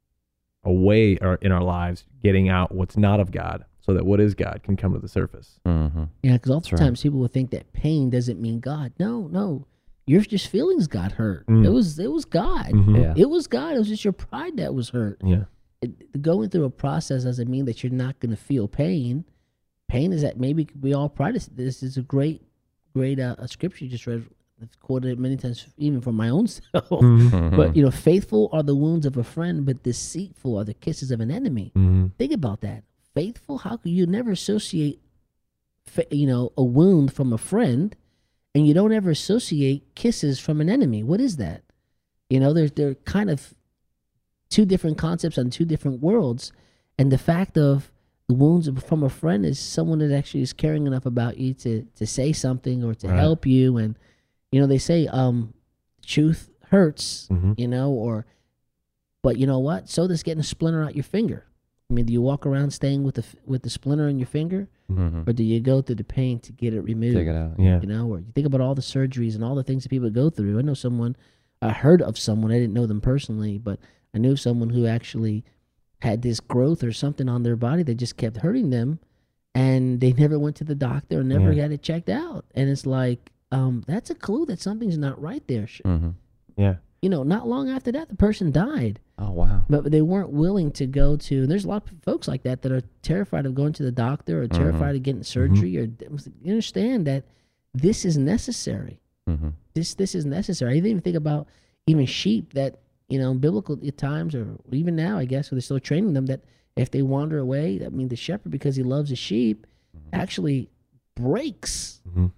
away or in our lives, getting out what's not of God, so that what is God can come to the surface. Mm-hmm. Yeah, because right. oftentimes people will think that pain doesn't mean God. No, no, your just feelings got hurt. Mm. It was it was God. Mhm. Yeah. It was God. It was just your pride that was hurt. Yeah. It, going through a process doesn't mean that you're not going to feel pain. Pain is that maybe we all pride. This, this is a great, great uh, a scripture you just read. I've quoted it many times, even from my own self. Mm-hmm. But you know, faithful are the wounds of a friend, but deceitful are the kisses of an enemy. Mm-hmm. Think about that. Faithful. How could you never associate, fa- you know, a wound from a friend, and you don't ever associate kisses from an enemy? What is that? You know, they're they're kind of two different concepts on two different worlds, and the fact of the wounds of- from a friend is someone that actually is caring enough about you to to say something or to Right. help you. And you know, they say um truth hurts, Mhm. you know, or but you know what, so does getting a splinter out your finger. I mean, do you walk around staying with the f- with the splinter in your finger, Mm-hmm. or do you go through the pain to get it removed? Take it out. Yeah. You know, or you think about all the surgeries and all the things that people go through. I know someone, I heard of someone, I didn't know them personally, but I knew someone who actually had this growth or something on their body that just kept hurting them, and they never went to the doctor and never Yeah. got it checked out. And it's like, um, that's a clue that something's not right there. Sh- Mm-hmm. Yeah. You know, not long after that, the person died. Oh, wow. But they weren't willing to go to. And there's a lot of folks like that that are terrified of going to the doctor or terrified of getting surgery. Or you understand that this is necessary. Mm-hmm. This this is necessary. I didn't even think about even sheep that, you know, in biblical times or even now, I guess, where they're still training them, that if they wander away, I mean, the shepherd, because he loves the sheep, actually breaks Mhm.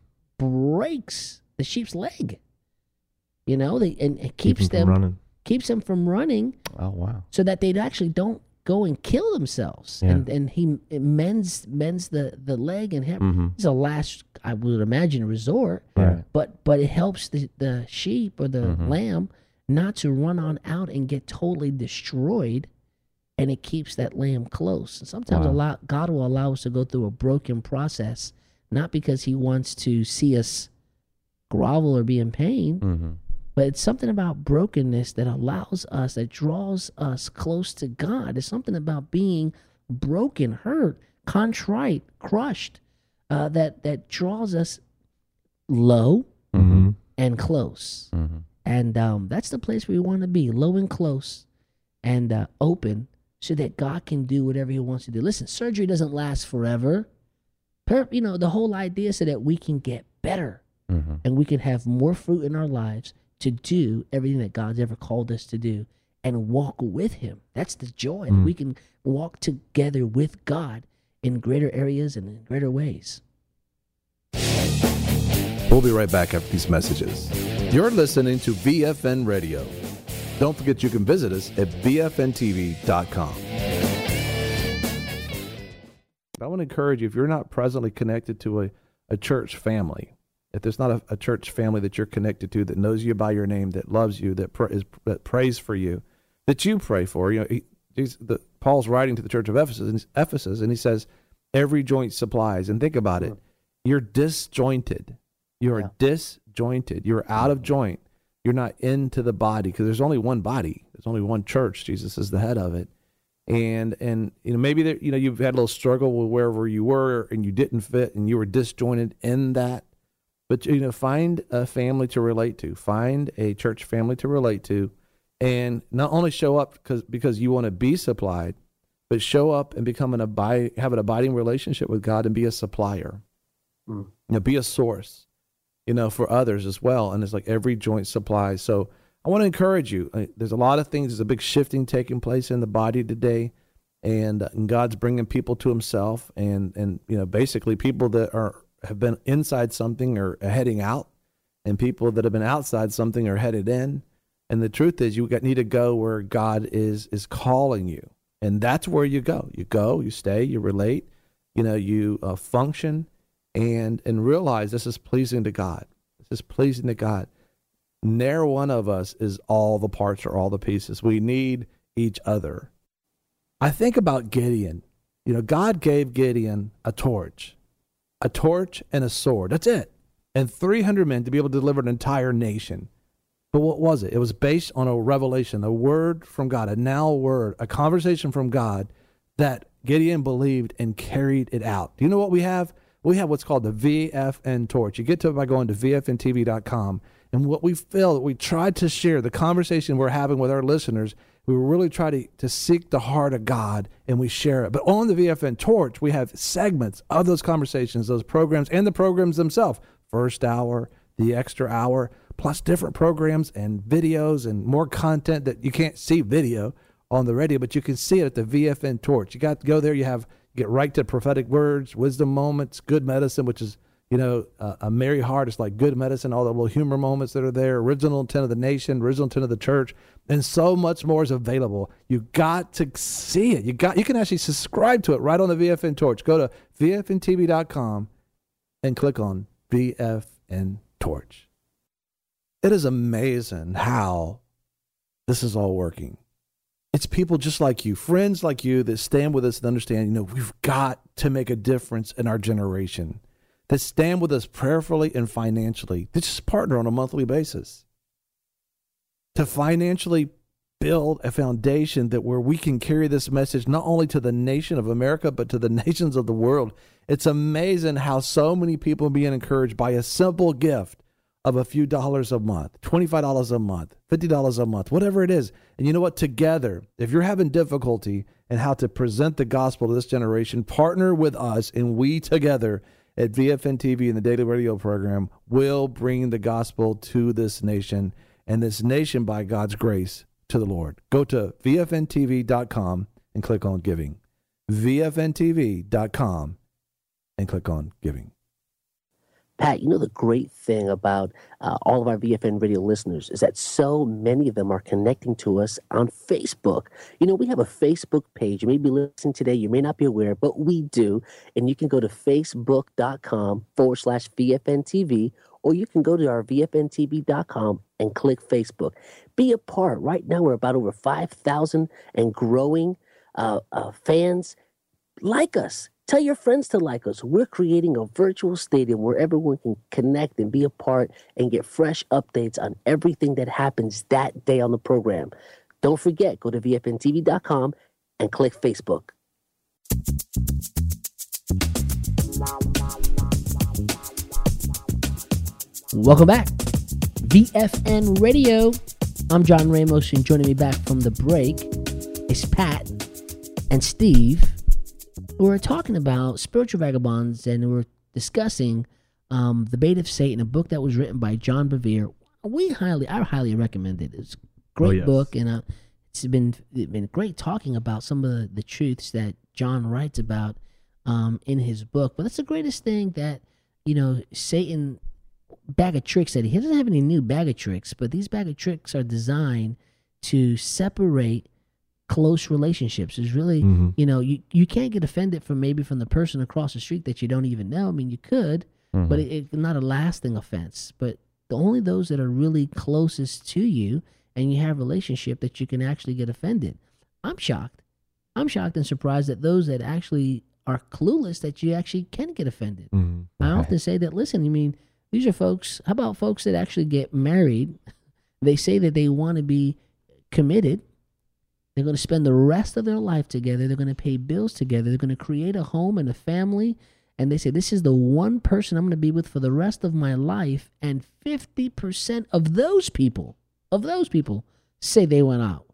breaks the sheep's leg. You know, they and it Keep keeps 'em from them running. keeps them from running, Oh, wow. so that they actually don't go and kill themselves. Yeah. And and he it mends mends the, the leg and him. Mm-hmm. It's a last, I would imagine, resort. Right. But but it helps the, the sheep or the Mhm. lamb not to run on out and get totally destroyed, and it keeps that lamb close. And sometimes Wow. allow, God will allow us to go through a broken process, not because he wants to see us grovel or be in pain, Mm-hmm. but it's something about brokenness that allows us, that draws us close to God. It's something about being broken, hurt, contrite, crushed, uh, that that draws us low Mm-hmm. and close. Mm-hmm. And um, that's the place where we want to be, low and close, and uh, open, so that God can do whatever he wants to do. Listen, surgery doesn't last forever. Per, you know, the whole idea is so that we can get better Mm-hmm. and we can have more fruit in our lives to do everything that God's ever called us to do and walk with him. That's the joy. Mm. That we can walk together with God in greater areas and in greater ways. We'll be right back after these messages. You're listening to V F N Radio. Don't forget you can visit us at V F N T V dot com. I want to encourage you, if you're not presently connected to a, a church family, if there's not a, a church family that you're connected to that knows you by your name, that loves you, that, pr- is, that prays for you, that you pray for, you know, he, he's the, Paul's writing to the church of Ephesus and, Ephesus, and he says, every joint supplies. And think about it. You're disjointed. You're yeah. disjointed. You're out of joint. You're not into the body because there's only one body. There's only one church. Jesus is the head of it. And, and you know, maybe there, you know, you've had a little struggle with wherever you were and you didn't fit and you were disjointed in that. But, you know, find a family to relate to. Find a church family to relate to. And not only show up because because you want to be supplied, but show up and become an abide, have an abiding relationship with God and be a supplier. Mm. You know, be a source, you know, for others as well. And it's like every joint supplies. So I want to encourage you. There's a lot of things. There's a big shifting taking place in the body today. And, uh, and God's bringing people to himself. And, and, you know, basically people that are have been inside something are heading out. And people that have been outside something are headed in. And the truth is you need to go where God is is calling you. And that's where you go. You go, you stay, you relate, you know, you uh, function and and realize this is pleasing to God. This is pleasing to God. Ne'er one of us is all the parts or all the pieces. We need each other. I think about Gideon. You know, God gave Gideon a torch, a torch and a sword. That's it. And three hundred men to be able to deliver an entire nation. But what was it? It was based on a revelation, a word from God, a now word, a conversation from God that Gideon believed and carried it out. Do you know what we have? We have what's called the V F N torch. You get to it by going to V F N T V dot com. And what we feel, we tried to share, the conversation we're having with our listeners, we really try to, to seek the heart of God and we share it. But on the V F N torch, we have segments of those conversations, those programs, and the programs themselves. First hour, the extra hour, plus different programs and videos and more content that you can't see video on the radio, but you can see it at the V F N torch. You got to go there. You have get right to prophetic words, wisdom moments, good medicine, which is, you know, uh, a merry heart. It's like good medicine, all the little humor moments that are there, original intent of the nation, original intent of the church, and so much more is available. You got to see it. You got, you can actually subscribe to it right on the V F N torch. Go to V F N T V dot com and click on V F N torch. It is amazing how this is all working. It's people just like you, friends like you that stand with us and understand, you know, we've got to make a difference in our generation, that stand with us prayerfully and financially, that just partner on a monthly basis to financially build a foundation that where we can carry this message not only to the nation of America, but to the nations of the world. It's amazing how so many people are being encouraged by a simple gift of a few dollars a month, twenty-five dollars a month, fifty dollars a month, whatever it is. And you know what? Together, if you're having difficulty in how to present the gospel to this generation, partner with us, and we together at V F N T V and the Daily Radio program will bring the gospel to this nation, and this nation, by God's grace, to the Lord. Go to V F N T V dot com and click on giving. V F N T V dot com and click on giving. Pat, you know the great thing about uh, all of our V F N radio listeners is that so many of them are connecting to us on Facebook. You know, we have a Facebook page. You may be listening today. You may not be aware, but we do. And you can go to facebook.com forward slash VFNTV, or you can go to our V F N T V dot com and click Facebook. Be a part. Right now, we're about over five thousand and growing uh, uh, fans. Like us. Tell your friends to like us. We're creating a virtual stadium where everyone can connect and be a part and get fresh updates on everything that happens that day on the program. Don't forget, go to V F N T V dot com and click Facebook. Welcome back. V F N Radio. I'm John Ramos, and joining me back from the break is Pat and Steve. We're talking about spiritual vagabonds, and we're discussing um, The Bait of Satan, a book that was written by John Bevere, we highly, I highly recommend it. It's a great Oh, yes. book, and uh, it's been it's been great talking about some of the, the truths that John writes about um, in his book. But that's the greatest thing that, you know, Satan, bag of tricks that he, he doesn't have any new bag of tricks, but these bag of tricks are designed to separate close relationships. Is really, Mm-hmm. you know, you, you can't get offended from maybe from the person across the street that you don't even know. I mean, you could, Mhm. but it, it's not a lasting offense. But the only those that are really closest to you and you have a relationship that you can actually get offended. I'm shocked. I'm shocked and surprised that those that actually are clueless that you actually can get offended. Mm-hmm. I Right. often say that, listen, I mean, these are folks, how about folks that actually get married? They say that they want to be committed. They're going to spend the rest of their life together. They're going to pay bills together. They're going to create a home and a family. And they say, this is the one person I'm going to be with for the rest of my life. And fifty percent of those people, of those people, say they went out.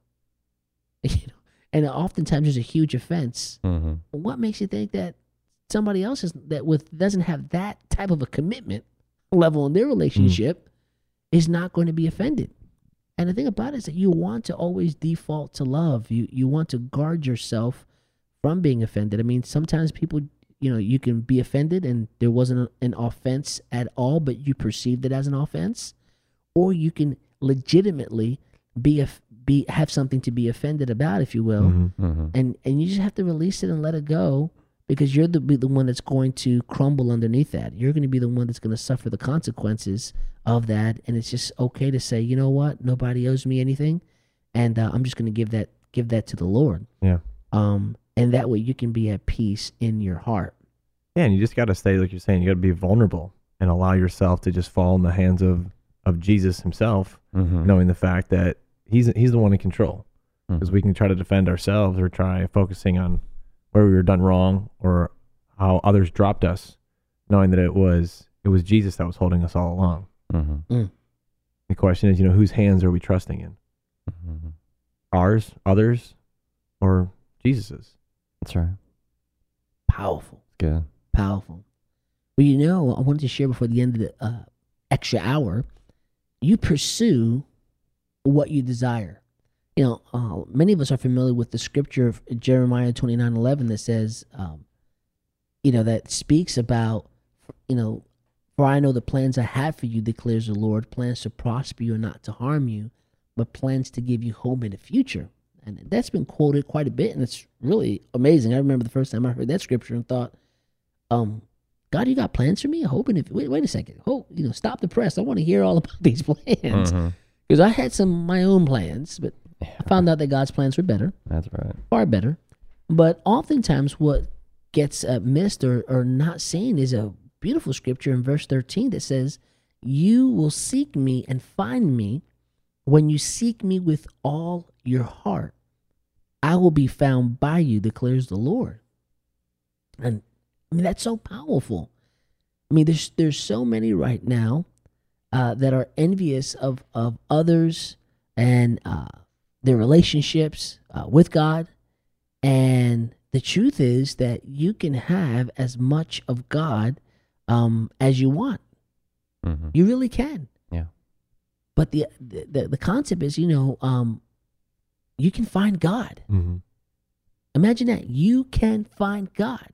You know, and oftentimes there's a huge offense. Mm-hmm. What makes you think that somebody else is, that with doesn't have that type of a commitment level in their relationship is not going to be offended? And the thing about it is that you want to always default to love. You you want to guard yourself from being offended. I mean, sometimes people, you know, you can be offended and there wasn't a, an offense at all, but you perceived it as an offense, or you can legitimately be a, be have something to be offended about, if you will, Mm-hmm. Mm-hmm. and and you just have to release it and let it go, because you're the be the one that's going to crumble underneath that. You're going to be the one that's going to suffer the consequences of that, and it's just okay to say, you know what, nobody owes me anything, and uh, I'm just going to give that give that to the Lord. Yeah. Um, and that way you can be at peace in your heart. Yeah, and you just got to stay, like you're saying, you got to be vulnerable and allow yourself to just fall in the hands of, of Jesus himself, Mm-hmm. knowing the fact that he's he's the one in control. Because Mhm. we can try to defend ourselves or try focusing on where we were done wrong or how others dropped us, knowing that it was it was Jesus that was holding us all along. Mm-hmm. The question is, you know, whose hands are we trusting in? Mm-hmm. Ours, others, or Jesus's? That's right. Powerful, Good. powerful. Well, you know, I wanted to share before the end of the uh, extra hour. You pursue what you desire. You know, uh, many of us are familiar with the scripture of Jeremiah twenty-nine eleven that says, um, you know, that speaks about, you know, for I know the plans I have for you, declares the Lord, plans to prosper you and not to harm you, but plans to give you hope in the future. And that's been quoted quite a bit, and it's really amazing. I remember the first time I heard that scripture and thought, um, God, you got plans for me? I hope, and if, wait, wait a second. Hope, you know, stop the press. I want to hear all about these plans. Mhm. Because I had some my own plans, but I found out that God's plans were better, That's right. far better. But oftentimes what gets uh, missed or, or not seen is a beautiful scripture in verse thirteen that says, you will seek me and find me when you seek me with all your heart. I will be found by you, declares the Lord. And I mean, that's so powerful. I mean, there's there's so many right now uh, that are envious of, of others and uh, their relationships uh, with God. And the truth is that you can have as much of God um, as you want. Mm-hmm. You really can. Yeah. But the the, the concept is, you know, um, you can find God. Mm-hmm. Imagine that. You can find God,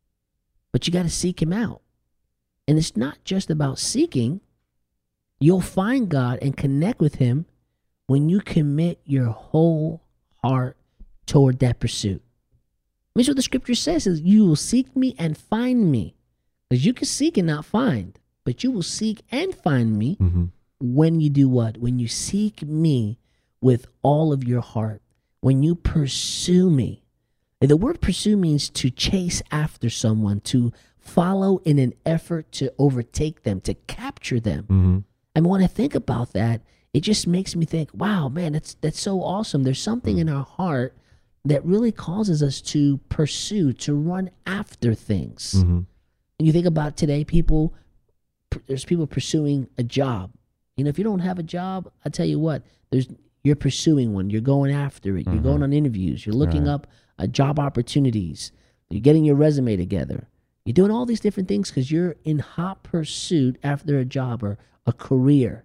but you got to seek him out. And it's not just about seeking. You'll find God and connect with him when you commit your whole heart toward that pursuit. I mean, what the scripture says is you will seek me and find me. Because you can seek and not find, but you will seek and find me Mm-hmm. when you do what? When you seek me with all of your heart. When you pursue me. And the word pursue means to chase after someone, to follow in an effort to overtake them, to capture them. Mm-hmm. And when I think about that, it just makes me think, wow, man, that's that's so awesome. There's something in our heart that really causes us to pursue, to run after things. Mm-hmm. And you think about today, people, there's people pursuing a job. You know, if you don't have a job, I tell you what, there's you're pursuing one. You're going after it. You're Mhm. going on interviews. You're looking Right. up uh, job opportunities. You're getting your resume together. You're doing all these different things because you're in hot pursuit after a job or a career.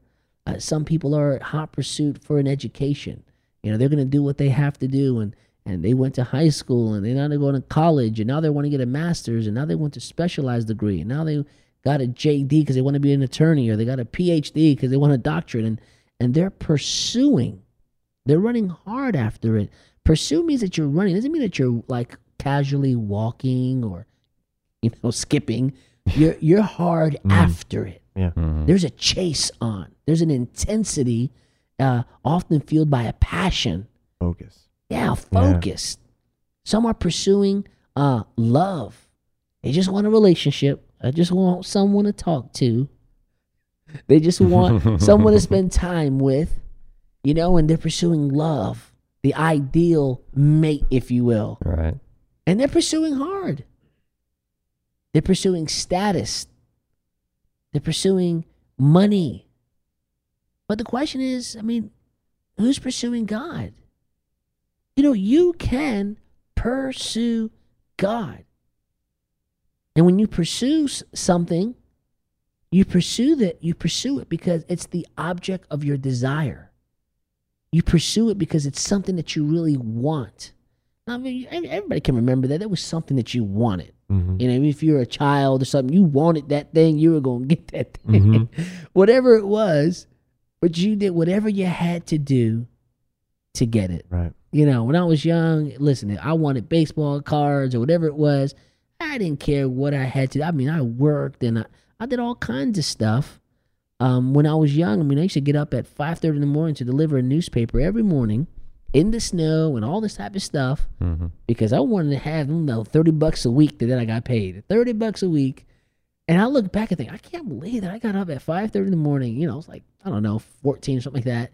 Uh, some people are at hot pursuit for an education. You know, they're going to do what they have to do, and and they went to high school, and they now they're going to college, and now they want to get a master's, and now they want to specialized degree, and now they got a J D because they want to be an attorney, or they got a P H D because they want a doctorate, and and they're pursuing, they're running hard after it. Pursue means that you're running. It doesn't mean that you're like casually walking or, you know, skipping. You're you're hard Mm. after it. Yeah. There's a chase on. There's an intensity, uh, often fueled by a passion. Focus. Yeah, focused. Some are pursuing uh, love. They just want a relationship. I just want someone to talk to. They just want someone to spend time with, you know, and they're pursuing love, the ideal mate, if you will. Right. And they're pursuing hard. They're pursuing status. They're pursuing money. But the question is, I mean, who's pursuing God? You know, you can pursue God. And when you pursue s- something, you pursue that, you pursue it because it's the object of your desire. You pursue it because it's something that you really want. I mean, ev- everybody can remember that. There was something that you wanted. Mm-hmm. You know, if you're a child or something, you wanted that thing, you were going to get that thing. Whatever it was, but you did whatever you had to do to get it. Right. You know, when I was young, listen, I wanted baseball cards or whatever it was. I didn't care what I had to. I mean, I worked and I, I did all kinds of stuff. Um, when I was young, I mean, I used to get up at five thirty in the morning to deliver a newspaper every morning in the snow and all this type of stuff Mm-hmm. because I wanted to have, you know, thirty bucks a week that I got paid. thirty bucks a week. And I look back and think, I can't believe that I got up at five thirty in the morning. You know, it's like, I don't know, fourteen or something like that.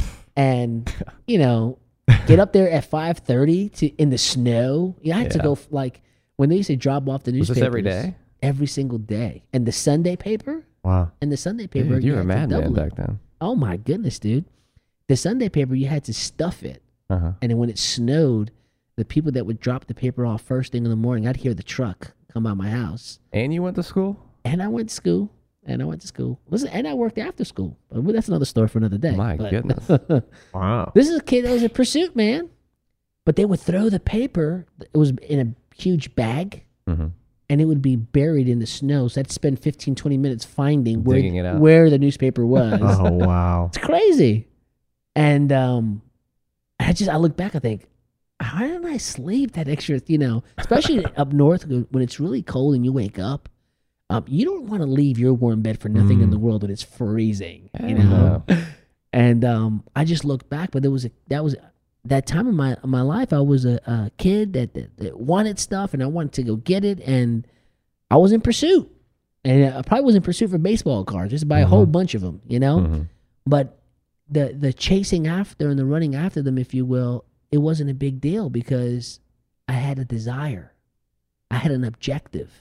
And, you know, get up there at five thirty to in the snow. Yeah, I had to Yeah. go f- like when they used to drop off the Was newspapers. this every day? Every single day. And the Sunday paper, Wow. and the Sunday paper, Dude, you were a had to madman double it. back then. Oh my goodness, dude! The Sunday paper, you had to stuff it, Uh-huh. and then when it snowed, the people that would drop the paper off first thing in the morning, I'd hear the truck come out my house, And you went to school? and I went to school, and I went to school. Listen, and I worked after school. But that's another story for another day. My But- goodness. Wow. This is a kid that was a pursuit, man. But they would throw the paper. It was in a huge bag, Mm-hmm. and it would be buried in the snow. So I'd spend fifteen, twenty minutes finding where, Digging it out. where the newspaper was. Oh wow. It's crazy. And um, I just, I look back, I think, how didn't I sleep that extra, you know, especially up north when it's really cold and you wake up. Um, you don't want to leave your warm bed for nothing in Mm. the world when it's freezing, you Hell know? no. And um, I just look back, but there was a, that was that time in my in my life. I was a, a kid that, that, that wanted stuff, and I wanted to go get it, and I was in pursuit. And I probably was in pursuit for baseball cards, just buy a whole bunch of them, you know? Mhm. But the the chasing after and the running after them, if you will, it wasn't a big deal because I had a desire. I had an objective.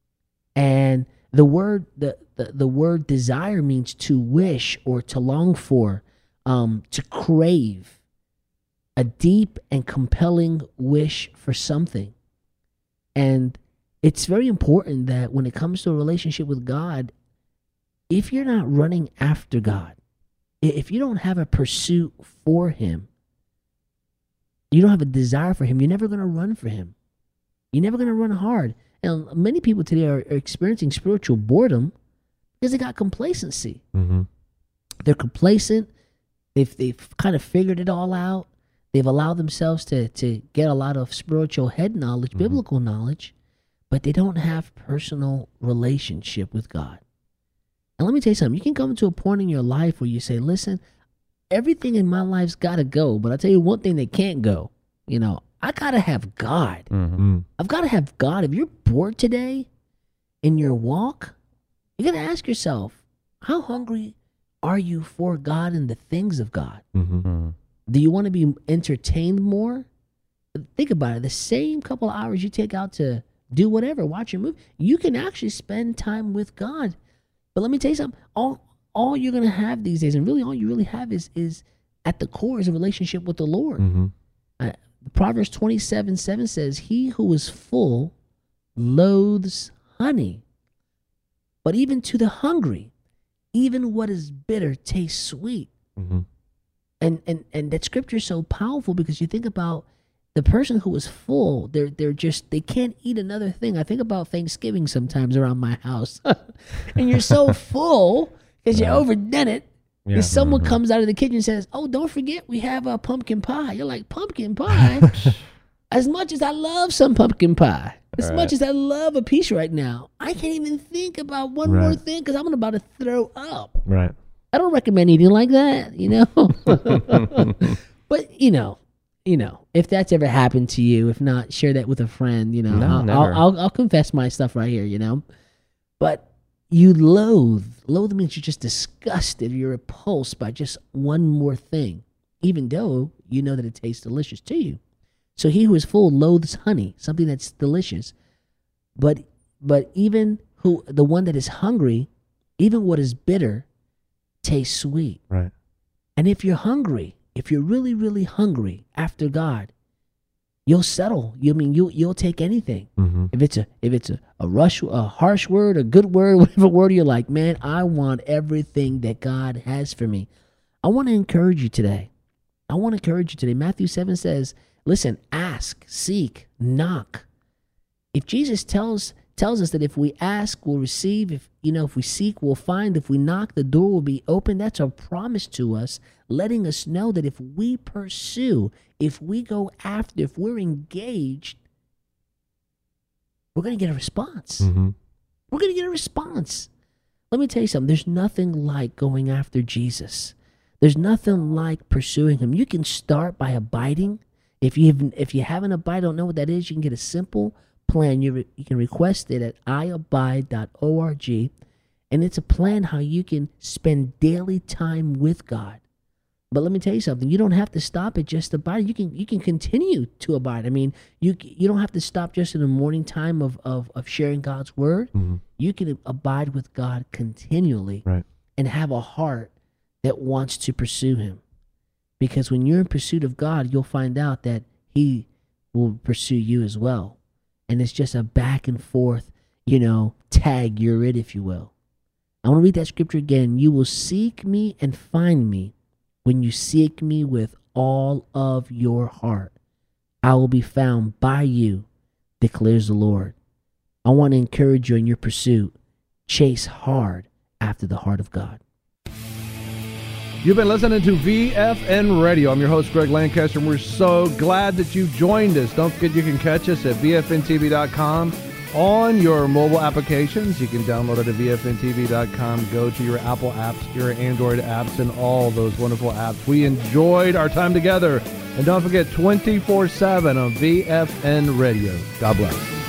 And the word the, the, the word desire means to wish or to long for, um, to crave, a deep and compelling wish for something. And it's very important that when it comes to a relationship with God, if you're not running after God, i- if you don't have a pursuit for Him, you don't have a desire for Him, you're never going to run for Him. You're never going to run hard. And many people today are, are experiencing spiritual boredom because they got complacency. Mm-hmm. They're complacent. They've, they've kind of figured it all out. They've allowed themselves to, to get a lot of spiritual head knowledge, Mhm. biblical knowledge, but they don't have personal relationship with God. And let me tell you something. You can come to a point in your life where you say, listen, everything in my life's got to go, but I'll tell you one thing that can't go. You know, I got to have God. Mm-hmm. Mm. I've got to have God. If you're bored today in your walk, you got to ask yourself, how hungry are you for God and the things of God? Mm-hmm. Mm-hmm. Do you want to be entertained more? Think about it. The same couple of hours you take out to do whatever, watch a movie, you can actually spend time with God. But let me tell you something. All all you're gonna have these days, and really all you really have is is at the core is a relationship with the Lord. Mm-hmm. Uh, Proverbs twenty-seven seven says, "He who is full loathes honey, but even to the hungry, even what is bitter tastes sweet. Mm-hmm. And, and, and that scripture is so powerful because you think about the person who is full, they're they're just they can't eat another thing. I think about Thanksgiving sometimes around my house, and you're so full because you overdone it. Yeah. And someone Mhm. comes out of the kitchen and says, "Oh, don't forget we have a pumpkin pie." You're like, "Pumpkin pie?" As much as I love some pumpkin pie, as Right. much as I love a piece right now, I can't even think about one more Right. thing because I'm about to throw up. Right. I don't recommend eating like that, you know. But you know, you know, if that's ever happened to you, if not, share that with a friend. You know, No, I'll, never. I'll, I'll I'll confess my stuff right here. You know, but you loathe. Loathe means you're just disgusted. You're repulsed by just one more thing, even though you know that it tastes delicious to you. So he who is full loathes honey, something that's delicious. But but even who the one that is hungry, even what is bitter, tastes sweet. Right. And if you're hungry, if you're really, really hungry after God, you'll settle. You I mean you you'll take anything. Mm-hmm. If it's a if it's a, a rush a harsh word, a good word, whatever word you're like, man, I want everything that God has for me. I want to encourage you today. I want to encourage you today. Matthew seven says, listen, ask, seek, knock. If Jesus tells tells us that if we ask, we'll receive. If you know, if we seek, we'll find. If we knock, the door will be open. That's a promise to us, letting us know that if we pursue, if we go after, if we're engaged, we're going to get a response. Mm-hmm. We're going to get a response. Let me tell you something. There's nothing like going after Jesus. There's nothing like pursuing him. You can start by abiding. If you haven't, if you haven't abided, don't know what that is, you can get a simple plan. You re, you can request it at i abide dot org, and it's a plan how you can spend daily time with God. But let me tell you something. You don't have to stop at just abide. You can you can continue to abide. I mean, you you don't have to stop just in the morning time of of, of sharing God's word. Mm-hmm. You can abide with God continually, Right. and have a heart that wants to pursue him. Because when you're in pursuit of God, you'll find out that he will pursue you as well. And it's just a back and forth, you know, tag, you're it, if you will. I want to read that scripture again. You will seek me and find me when you seek me with all of your heart. I will be found by you, declares the Lord. I want to encourage you in your pursuit. Chase hard after the heart of God. You've been listening to V F N Radio. I'm your host, Greg Lancaster, and we're so glad that you joined us. Don't forget you can catch us at V F N T V dot com on your mobile applications. You can download it at V F N T V dot com. Go to your Apple apps, your Android apps, and all those wonderful apps. We enjoyed our time together. And don't forget, twenty-four seven on V F N Radio. God bless.